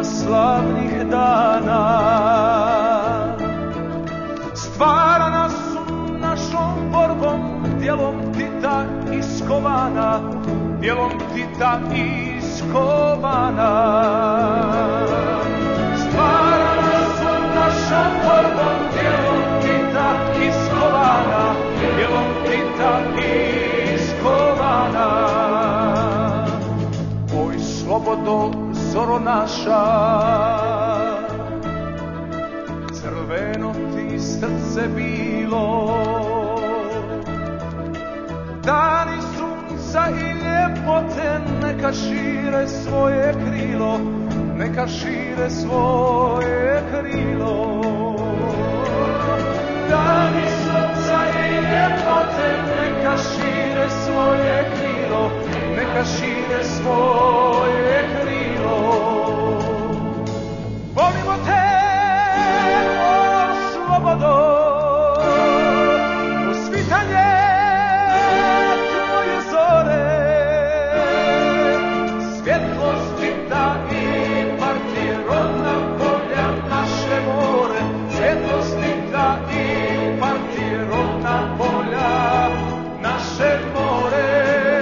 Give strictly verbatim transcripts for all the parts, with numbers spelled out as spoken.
bitkama slavnih dana. Stvarana su našom borbom, djelom Tita iskovana, djelom Tita iskovana. Stvarana su našom borbom, djelom Tita iskovana, djelom Tita iskovana. Oj, slobodo, zoro naša, crveno ti srce bilo. Dani sunca i ljepote neka šire svoje krilo, neka šire svoje krilo. Dani sunca i ljepote neka šire svoje krilo, neka šire svoje krilo. Volimo te, o slobodo, o svitanje tvoje zore, svjetlost Tita i partije, rodna polja naše more, svjetlost Tita i partije, rodna polja naše more.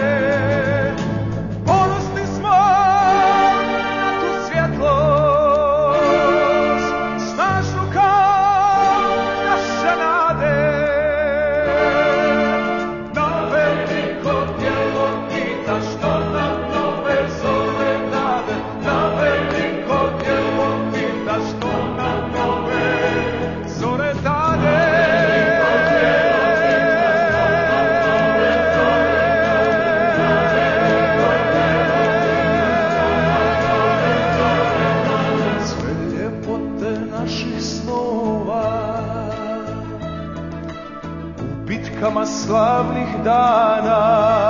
Bitkama slavnih dana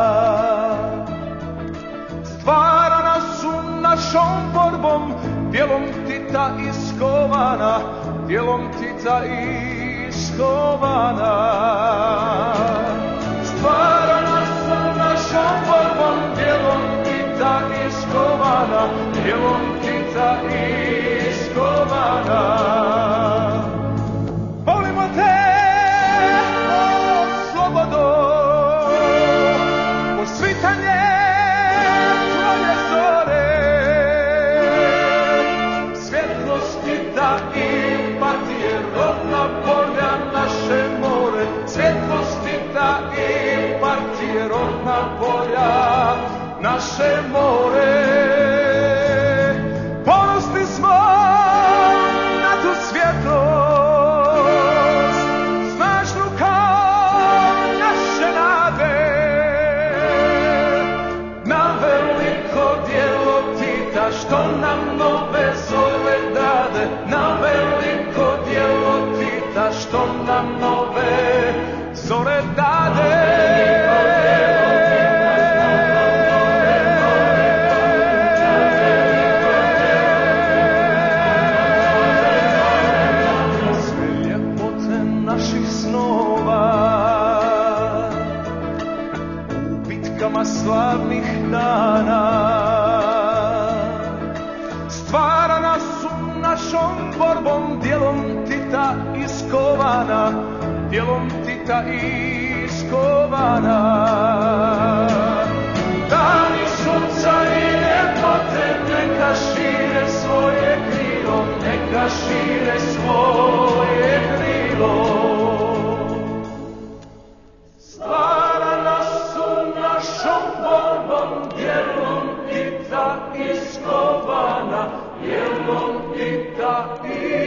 stvarana su našom borbom, djelom Tita iskovana, djelom Tita iskovana. Stvarana su našom borbom, djelom Tita iskovana, djelom Tita iskovana. Volimo te, o svitanje tvoje zore, svjetlost Tita i partije, rodna polja naše more, svjetlost Tita i partije, rodna polja naše more. Ponosni smo na tu svjetlost, što nam nove zore dade, na veliko djelo Tita, što nam nove zore dade. Sve ljepote naših snova u bitkama slavnih dana stvarana su našom borbom, djelom Tita iskovana, djelom Tita iskovana. Dani sunca i ljepote neka šire svoje krilo, neka šire svoje krilo. Stvarana su našom borbom, djelom Tita iskovana, djelom Tita iskovana.